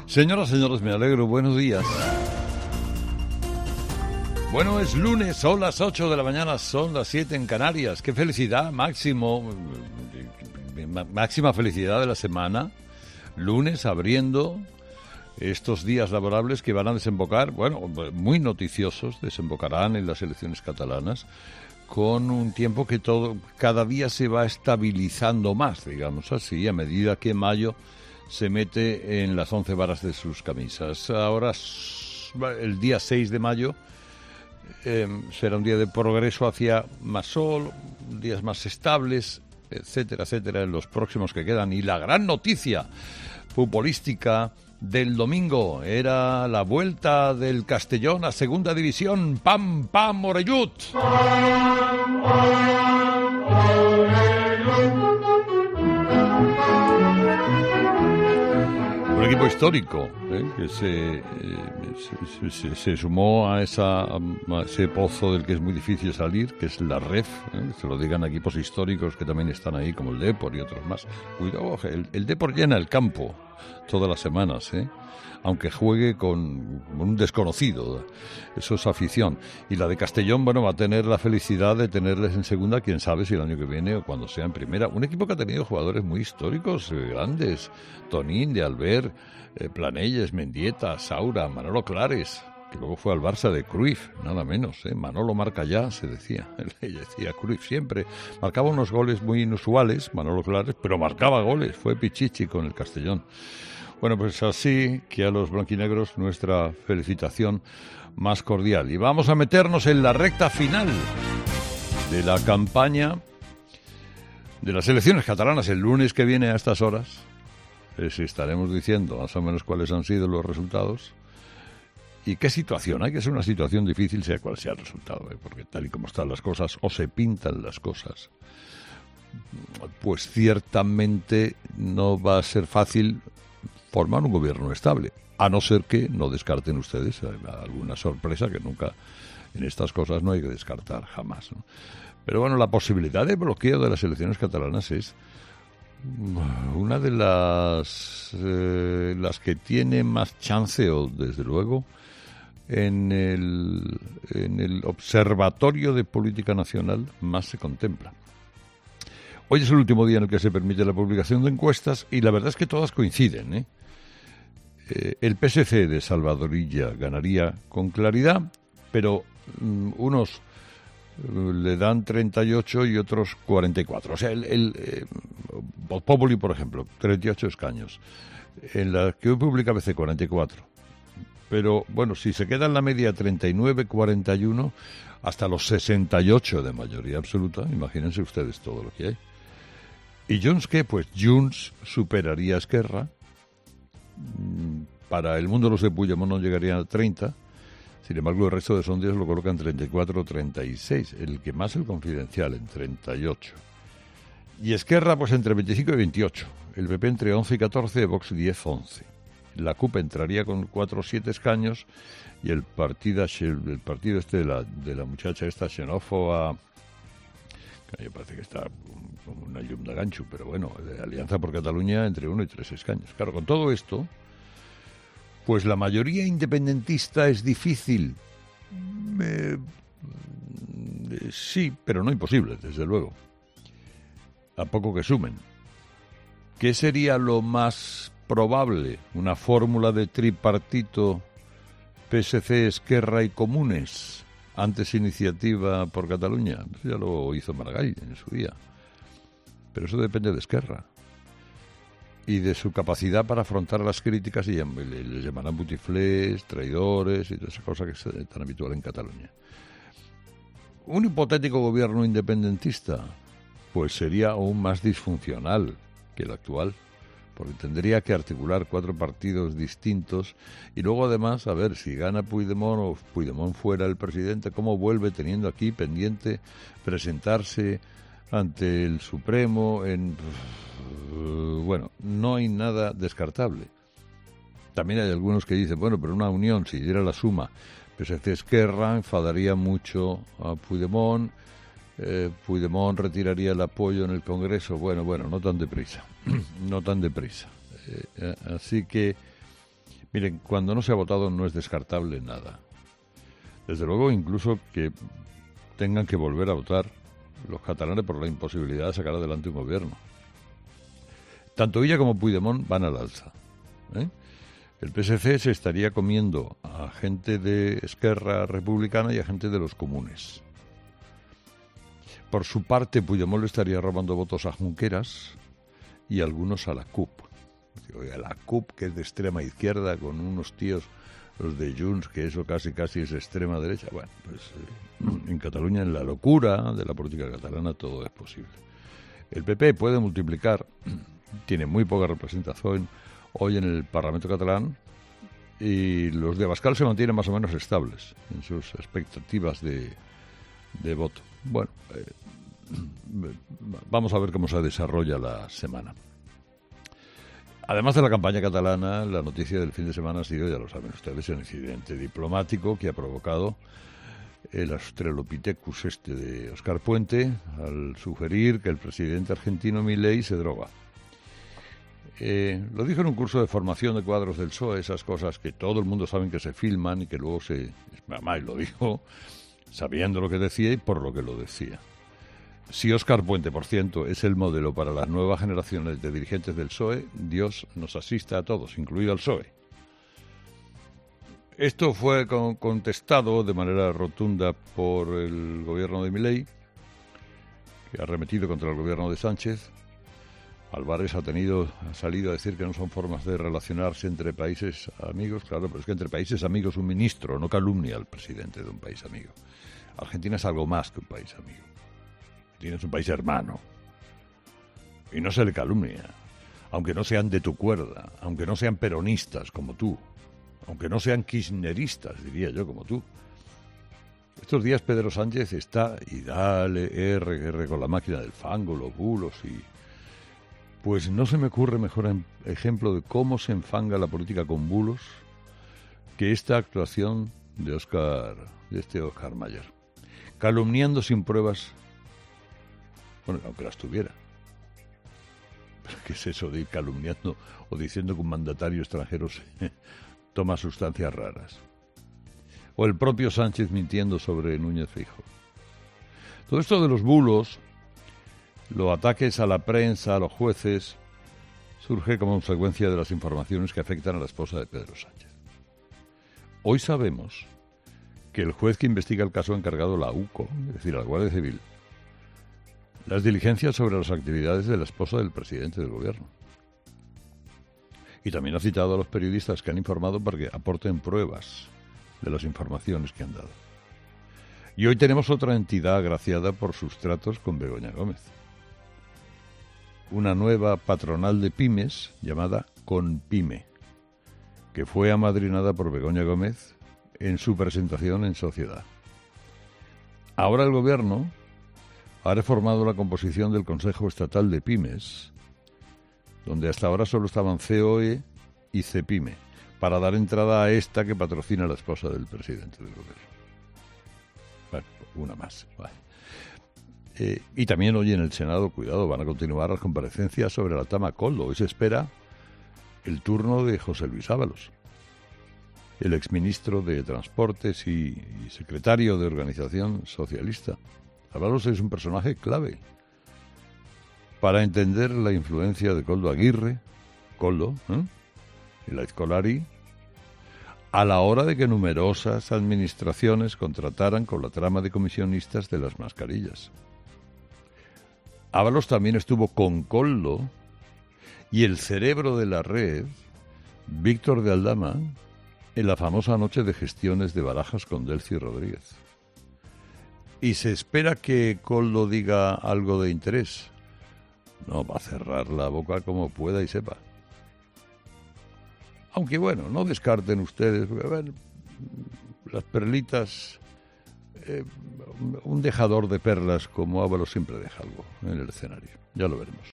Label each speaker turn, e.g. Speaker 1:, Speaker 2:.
Speaker 1: Señoras, señores, me alegro. Buenos días. Bueno, es lunes, son las 8 de la mañana, son las 7 en Canarias. ¡Qué felicidad! Máxima felicidad de la semana. Lunes, abriendo estos días laborables que van a desembocar, bueno, muy noticiosos, desembocarán en las elecciones catalanas, con un tiempo que cada día se va estabilizando más, digamos así, a medida que mayo se mete en las 11 varas de sus camisas. Ahora, el día 6 de mayo, será un día de progreso hacia más sol, días más estables, etcétera, etcétera, en los próximos que quedan. Y la gran noticia futbolística del domingo era la vuelta del Castellón a Segunda División. ¡Pam, pam, Orellut! Un equipo histórico que se sumó a ese pozo del que es muy difícil salir, que es la REF. Se lo digan a equipos históricos que también están ahí, como el Depor y otros más. Cuidado, el Depor llena el campo todas las semanas, aunque juegue con un desconocido. Eso es afición. Y la de Castellón, bueno, va a tener la felicidad de tenerles en segunda, quién sabe si el año que viene o cuando sea en primera. Un equipo que ha tenido jugadores muy históricos, grandes: Tonín, de Albert, Planelles, Mendieta, Saura, Manolo Clares, que luego fue al Barça de Cruyff, nada menos, Manolo marca ya, se decía. Él decía Cruyff siempre. Marcaba unos goles muy inusuales, Manolo Clares, pero marcaba goles. Fue Pichichi con el Castellón. Bueno, pues así que a los blanquinegros nuestra felicitación más cordial. Y vamos a meternos en la recta final de la campaña de las elecciones catalanas el lunes que viene a estas horas. Estaremos diciendo más o menos cuáles han sido los resultados y qué situación. Hay que ser una situación difícil sea cual sea el resultado, porque tal y como están las cosas o se pintan las cosas, pues ciertamente no va a ser fácil formar un gobierno estable, a no ser que no descarten ustedes alguna sorpresa, que nunca en estas cosas no hay que descartar jamás, ¿no? Pero bueno, la posibilidad de bloqueo de las elecciones catalanas es una de las que tiene más chanceo, desde luego, en el Observatorio de Política Nacional más se contempla. Hoy es el último día en el que se permite la publicación de encuestas y la verdad es que todas coinciden, El PSC de Salvador Illa ganaría con claridad, pero unos le dan 38 y otros 44. O sea, Voz Populi, por ejemplo, 38 escaños. En la que hoy publica ABC, 44. Pero, bueno, si se queda en la media 39-41, hasta los 68 de mayoría absoluta, imagínense ustedes todo lo que hay. ¿Y Junts qué? Pues Junts superaría a Esquerra. Para el mundo los de Puigdemont no llegarían a 30. Sin embargo, el resto de sondeos lo colocan 34 o 36. El que más, el Confidencial, en 38. Y Esquerra, pues entre 25 y 28. El PP entre 11 y 14, Vox 10-11. La CUP entraría con 4 o 7 escaños y el partido este de la muchacha esta xenófoba, que me parece que está como una llum de gancho, pero bueno, de Alianza por Cataluña entre 1 y 3 escaños. Claro, con todo esto, pues la mayoría independentista es difícil. Sí, pero no imposible, desde luego. A poco que sumen. ¿Qué sería lo más probable? ¿Una fórmula de tripartito PSC, Esquerra y Comunes? Antes Iniciativa por Cataluña. Ya lo hizo Maragall en su día. Pero eso depende de Esquerra y de su capacidad para afrontar las críticas, y les llamarán butiflés, traidores y toda esa cosa que es tan habitual en Cataluña. Un hipotético gobierno independentista pues sería aún más disfuncional que el actual, porque tendría que articular 4 partidos distintos y luego además, a ver, si gana Puigdemont o Puigdemont fuera el presidente, ¿cómo vuelve teniendo aquí pendiente presentarse ante el Supremo? Bueno, no hay nada descartable. También hay algunos que dicen, bueno, pero una unión, si diera la suma PSC-Esquerra, enfadaría mucho a Puigdemont, Puigdemont retiraría el apoyo en el Congreso. Bueno, no tan deprisa, no tan deprisa. Así que, Miren, cuando no se ha votado no es descartable nada. Desde luego, incluso que tengan que volver a votar los catalanes por la imposibilidad de sacar adelante un gobierno. Tanto Illa como Puigdemont van al alza, ¿eh? El PSC se estaría comiendo a gente de Esquerra Republicana y a gente de los comunes. Por su parte, Puigdemont le estaría robando votos a Junqueras y algunos a la CUP. Oiga, la CUP, que es de extrema izquierda, con unos tíos, los de Junts, que eso casi es extrema derecha. Bueno, pues en Cataluña, en la locura de la política catalana, todo es posible. El PP puede multiplicar, tiene muy poca representación hoy en el Parlamento catalán, y los de Abascal se mantienen más o menos estables en sus expectativas de voto. Bueno, vamos a ver cómo se desarrolla la semana. Además de la campaña catalana, la noticia del fin de semana ha sido, ya lo saben ustedes, el incidente diplomático que ha provocado el Australopithecus de Óscar Puente al sugerir que el presidente argentino Milei se droga. Lo dijo en un curso de formación de cuadros del PSOE, esas cosas que todo el mundo sabe que se filman y que luego Además, lo dijo sabiendo lo que decía y por lo que lo decía. Si Óscar Puente, por cierto, es el modelo para las nuevas generaciones de dirigentes del PSOE, Dios nos asista a todos, incluido al PSOE. Esto fue contestado de manera rotunda por el gobierno de Milei, que ha arremetido contra el gobierno de Sánchez. Álvarez ha salido a decir que no son formas de relacionarse entre países amigos. Claro, pero es que entre países amigos un ministro no calumnia al presidente de un país amigo. Argentina es algo más que un país amigo. Argentina es un país hermano. Y no se le calumnia. Aunque no sean de tu cuerda, aunque no sean peronistas como tú, aunque no sean kirchneristas, diría yo, como tú. Estos días Pedro Sánchez está y dale R con la máquina del fango, los bulos y... Pues no se me ocurre mejor ejemplo de cómo se enfanga la política con bulos que esta actuación de Óscar Mayer, calumniando sin pruebas, bueno, aunque las tuviera. ¿Pero qué es eso de ir calumniando o diciendo que un mandatario extranjero toma sustancias raras? O el propio Sánchez mintiendo sobre Núñez Feijóo. Todo esto de los bulos, los ataques a la prensa, a los jueces, surge como consecuencia de las informaciones que afectan a la esposa de Pedro Sánchez. Hoy sabemos que el juez que investiga el caso ha encargado a la UCO, es decir, a la Guardia Civil, las diligencias sobre las actividades de la esposa del presidente del gobierno. Y también ha citado a los periodistas que han informado para que aporten pruebas de las informaciones que han dado. Y hoy tenemos otra entidad agraciada por sus tratos con Begoña Gómez. Una nueva patronal de pymes llamada Conpyme, que fue amadrinada por Begoña Gómez en su presentación en Sociedad. Ahora el gobierno ha reformado la composición del Consejo Estatal de Pymes, donde hasta ahora solo estaban COE y CEPYME, para dar entrada a esta que patrocina la esposa del presidente del gobierno. Bueno, una más. Vale. Y también hoy en el Senado, cuidado, van a continuar las comparecencias sobre la trama Koldo. Hoy se espera el turno de José Luis Ábalos, el exministro de Transportes y secretario de Organización Socialista. Ábalos es un personaje clave para entender la influencia de Koldo Aguirre, y la Scolari, a la hora de que numerosas administraciones contrataran con la trama de comisionistas de las mascarillas. Ábalos también estuvo con Koldo y el cerebro de la red, Víctor de Aldama, en la famosa noche de gestiones de Barajas con Delcy Rodríguez. Y se espera que Koldo diga algo de interés. No, va a cerrar la boca como pueda y sepa. Aunque bueno, no descarten ustedes, porque, bueno, las perlitas, un dejador de perlas como Ábalos siempre deja algo en el escenario. Ya lo veremos.